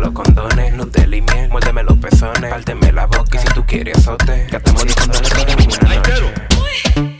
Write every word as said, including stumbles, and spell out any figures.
los condones, Nutella y miel, muérdeme los pezones, párteme la boca y si tú quieres azote, gastamos los condones toda en una noche.